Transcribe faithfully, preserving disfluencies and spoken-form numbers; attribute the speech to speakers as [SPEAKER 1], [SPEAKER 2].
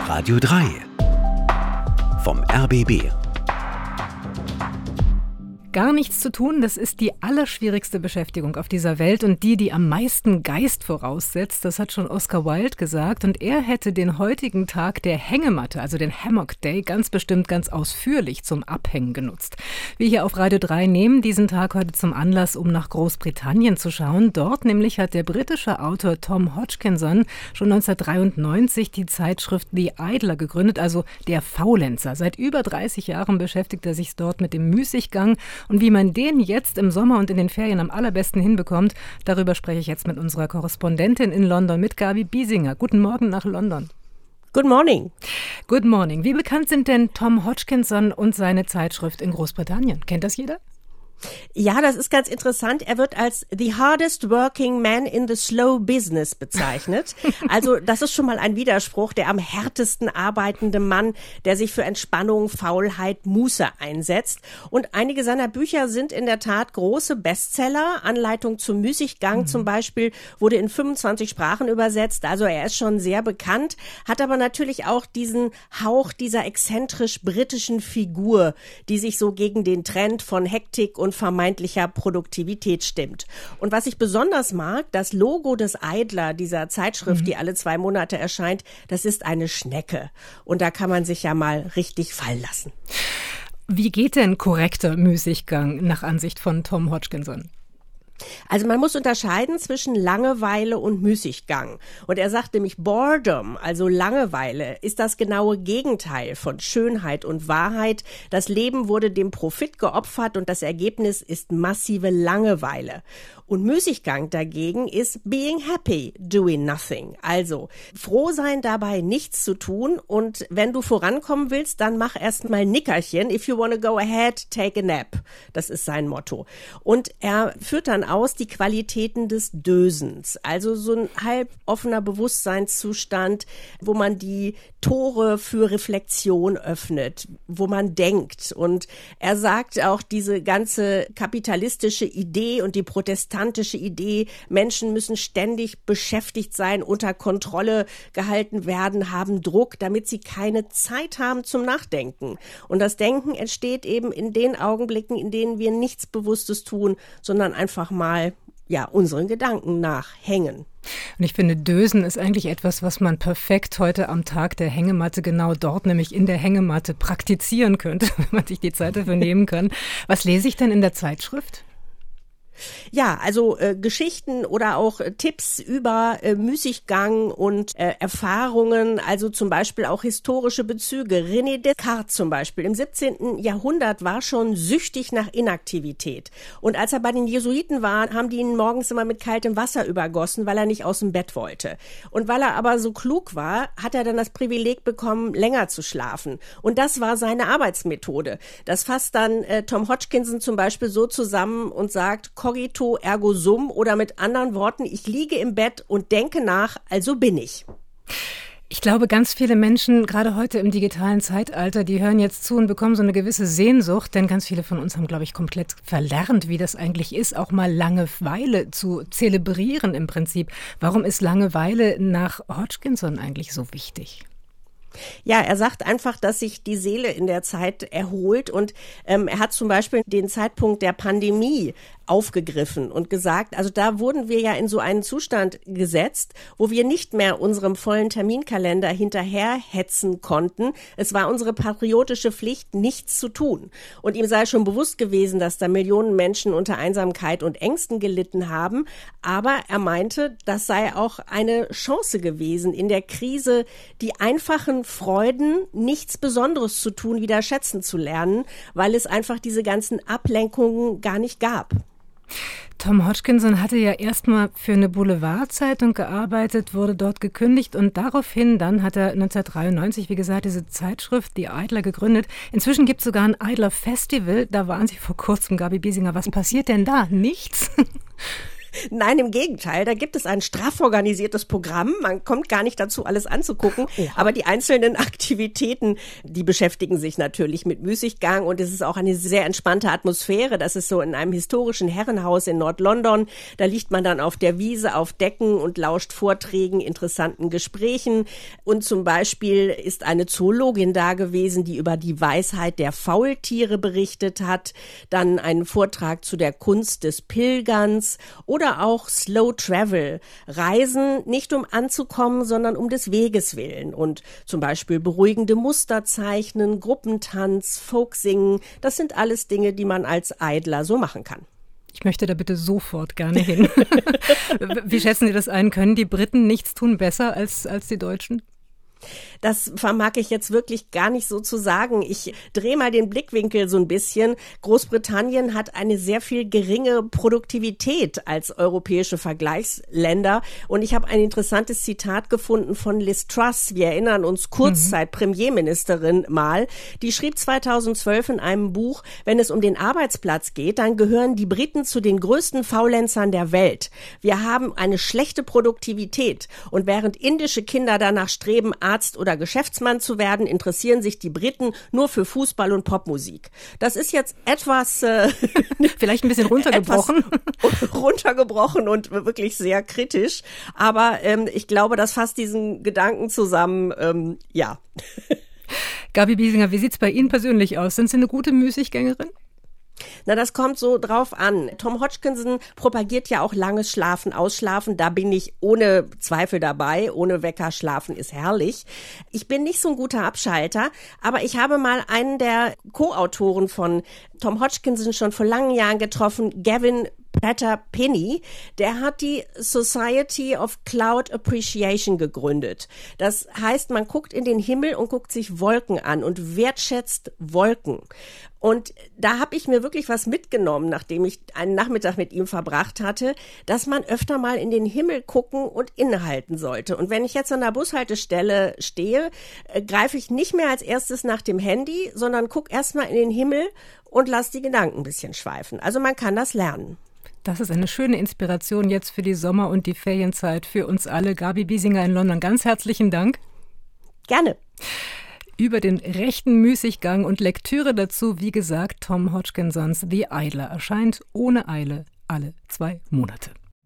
[SPEAKER 1] Radio drei vom R B B.
[SPEAKER 2] Gar nichts zu tun, das ist die allerschwierigste Beschäftigung auf dieser Welt und die, die am meisten Geist voraussetzt. Das hat schon Oscar Wilde gesagt. Und er hätte den heutigen Tag der Hängematte, also den Hammock Day, ganz bestimmt ganz ausführlich zum Abhängen genutzt. Wir hier auf Radio drei nehmen diesen Tag heute zum Anlass, um nach Großbritannien zu schauen. Dort nämlich hat der britische Autor Tom Hodgkinson schon neunzehnhundertdreiundneunzig die Zeitschrift The Idler gegründet, also der Faulenzer. Seit über dreißig Jahren beschäftigt er sich dort mit dem Müßiggang. Und wie man den jetzt im Sommer und in den Ferien am allerbesten hinbekommt, darüber spreche ich jetzt mit unserer Korrespondentin in London, mit Gabi Biesinger. Guten Morgen nach London.
[SPEAKER 3] Good morning.
[SPEAKER 2] Good morning. Wie bekannt sind denn Tom Hodgkinson und seine Zeitschrift in Großbritannien? Kennt das jeder?
[SPEAKER 3] Ja, das ist ganz interessant. Er wird als the hardest working man in the slow business bezeichnet. Also das ist schon mal ein Widerspruch. Der am härtesten arbeitende Mann, der sich für Entspannung, Faulheit, Muße einsetzt. Und einige seiner Bücher sind in der Tat große Bestseller. Anleitung zum Müßiggang mhm. zum Beispiel wurde in fünfundzwanzig Sprachen übersetzt. Also er ist schon sehr bekannt, hat aber natürlich auch diesen Hauch dieser exzentrisch britischen Figur, die sich so gegen den Trend von Hektik und und vermeintlicher Produktivität stimmt. Und was ich besonders mag, das Logo des Idler, dieser Zeitschrift, mhm. die alle zwei Monate erscheint, das ist eine Schnecke. Und da kann man sich ja mal richtig fallen lassen.
[SPEAKER 2] Wie geht denn korrekter Müßiggang nach Ansicht von Tom Hodgkinson?
[SPEAKER 3] Also man muss unterscheiden zwischen Langeweile und Müßiggang. Und er sagt nämlich Boredom, also Langeweile, ist das genaue Gegenteil von Schönheit und Wahrheit. Das Leben wurde dem Profit geopfert und das Ergebnis ist massive Langeweile. Und Müßiggang dagegen ist being happy, doing nothing. Also froh sein dabei, nichts zu tun. Und wenn du vorankommen willst, dann mach erst mal Nickerchen. If you want to go ahead, take a nap. Das ist sein Motto. Und er führt dann aus die Qualitäten des Dösens. Also so ein halb offener Bewusstseinszustand, wo man die Tore für Reflexion öffnet, wo man denkt. Und er sagt auch, diese ganze kapitalistische Idee und die protestantische Idee, Menschen müssen ständig beschäftigt sein, unter Kontrolle gehalten werden, haben Druck, damit sie keine Zeit haben zum Nachdenken. Und das Denken entsteht eben in den Augenblicken, in denen wir nichts Bewusstes tun, sondern einfach mal ja, unseren Gedanken nachhängen.
[SPEAKER 2] Und ich finde, Dösen ist eigentlich etwas, was man perfekt heute am Tag der Hängematte genau dort, nämlich in der Hängematte, praktizieren könnte, wenn man sich die Zeit dafür nehmen kann. Was lese ich denn in der Zeitschrift?
[SPEAKER 3] Ja, also äh, Geschichten oder auch äh, Tipps über äh, Müßiggang und äh, Erfahrungen, also zum Beispiel auch historische Bezüge. René Descartes zum Beispiel im siebzehnten Jahrhundert war schon süchtig nach Inaktivität. Und als er bei den Jesuiten war, haben die ihn morgens immer mit kaltem Wasser übergossen, weil er nicht aus dem Bett wollte. Und weil er aber so klug war, hat er dann das Privileg bekommen, länger zu schlafen. Und das war seine Arbeitsmethode. Das fasst dann äh, Tom Hodgkinson zum Beispiel so zusammen und sagt, cogito ergo sum, oder mit anderen Worten, ich liege im Bett und denke nach, also bin ich.
[SPEAKER 2] Ich glaube, ganz viele Menschen, gerade heute im digitalen Zeitalter, die hören jetzt zu und bekommen so eine gewisse Sehnsucht, denn ganz viele von uns haben, glaube ich, komplett verlernt, wie das eigentlich ist, auch mal Langeweile zu zelebrieren im Prinzip. Warum ist Langeweile nach Hodgkinson eigentlich so wichtig?
[SPEAKER 3] Ja, er sagt einfach, dass sich die Seele in der Zeit erholt und ähm, er hat zum Beispiel den Zeitpunkt der Pandemie aufgegriffen und gesagt, also da wurden wir ja in so einen Zustand gesetzt, wo wir nicht mehr unserem vollen Terminkalender hinterherhetzen konnten. Es war unsere patriotische Pflicht, nichts zu tun. Und ihm sei schon bewusst gewesen, dass da Millionen Menschen unter Einsamkeit und Ängsten gelitten haben. Aber er meinte, das sei auch eine Chance gewesen, in der Krise die einfachen Freuden, nichts Besonderes zu tun, wieder schätzen zu lernen, weil es einfach diese ganzen Ablenkungen gar nicht gab.
[SPEAKER 2] Tom Hodgkinson hatte ja erstmal für eine Boulevardzeitung gearbeitet, wurde dort gekündigt und daraufhin dann hat er neunzehnhundertdreiundneunzig, wie gesagt, diese Zeitschrift The Idler gegründet. Inzwischen gibt es sogar ein Idler Festival, da waren Sie vor kurzem, Gabi Biesinger. Was passiert denn da? Nichts?
[SPEAKER 3] Nein, im Gegenteil. Da gibt es ein straff organisiertes Programm. Man kommt gar nicht dazu, alles anzugucken. Oh. Aber die einzelnen Aktivitäten, die beschäftigen sich natürlich mit Müßiggang. Und es ist auch eine sehr entspannte Atmosphäre. Das ist so in einem historischen Herrenhaus in Nord-London. Da liegt man dann auf der Wiese, auf Decken und lauscht Vorträgen, interessanten Gesprächen. Und zum Beispiel ist eine Zoologin da gewesen, die über die Weisheit der Faultiere berichtet hat. Dann einen Vortrag zu der Kunst des Pilgerns oder auch Slow Travel. Reisen nicht um anzukommen, sondern um des Weges willen. Und zum Beispiel beruhigende Muster zeichnen, Gruppentanz, Folksingen. Das sind alles Dinge, die man als Eidler so machen kann.
[SPEAKER 2] Ich möchte da bitte sofort gerne hin. Wie schätzen Sie das ein? Können die Briten nichts tun besser als, als die Deutschen?
[SPEAKER 3] Das vermag ich jetzt wirklich gar nicht so zu sagen. Ich drehe mal den Blickwinkel so ein bisschen. Großbritannien hat eine sehr viel geringe Produktivität als europäische Vergleichsländer. Und ich habe ein interessantes Zitat gefunden von Liz Truss. Wir erinnern uns, Kurzzeit-Premierministerin mal. Die schrieb zweitausendzwölf in einem Buch, wenn es um den Arbeitsplatz geht, dann gehören die Briten zu den größten Faulenzern der Welt. Wir haben eine schlechte Produktivität. Und während indische Kinder danach streben, Arzt oder Geschäftsmann zu werden, interessieren sich die Briten nur für Fußball und Popmusik. Das ist jetzt etwas äh,
[SPEAKER 2] vielleicht ein bisschen runtergebrochen,
[SPEAKER 3] runtergebrochen und wirklich sehr kritisch. Aber ähm, ich glaube, das fasst diesen Gedanken zusammen. Ähm, ja.
[SPEAKER 2] Gabi Biesinger, wie sieht's bei Ihnen persönlich aus? Sind Sie eine gute Müßiggängerin?
[SPEAKER 3] Na, das kommt so drauf an. Tom Hodgkinson propagiert ja auch langes Schlafen, Ausschlafen. Da bin ich ohne Zweifel dabei. Ohne Wecker schlafen ist herrlich. Ich bin nicht so ein guter Abschalter, aber ich habe mal einen der Co-Autoren von Tom Hodgkinson schon vor langen Jahren getroffen, Gavin Penny, der hat die Society of Cloud Appreciation gegründet. Das heißt, man guckt in den Himmel und guckt sich Wolken an und wertschätzt Wolken. Und da habe ich mir wirklich was mitgenommen, nachdem ich einen Nachmittag mit ihm verbracht hatte, dass man öfter mal in den Himmel gucken und innehalten sollte. Und wenn ich jetzt an der Bushaltestelle stehe, äh, greife ich nicht mehr als erstes nach dem Handy, sondern gucke erstmal in den Himmel und lasse die Gedanken ein bisschen schweifen. Also man kann das lernen.
[SPEAKER 2] Das ist eine schöne Inspiration jetzt für die Sommer- und die Ferienzeit für uns alle. Gabi Biesinger in London, ganz herzlichen Dank.
[SPEAKER 3] Gerne.
[SPEAKER 2] Über den rechten Müßiggang und Lektüre dazu, wie gesagt, Tom Hodgkinsons The Idler erscheint ohne Eile alle zwei Monate.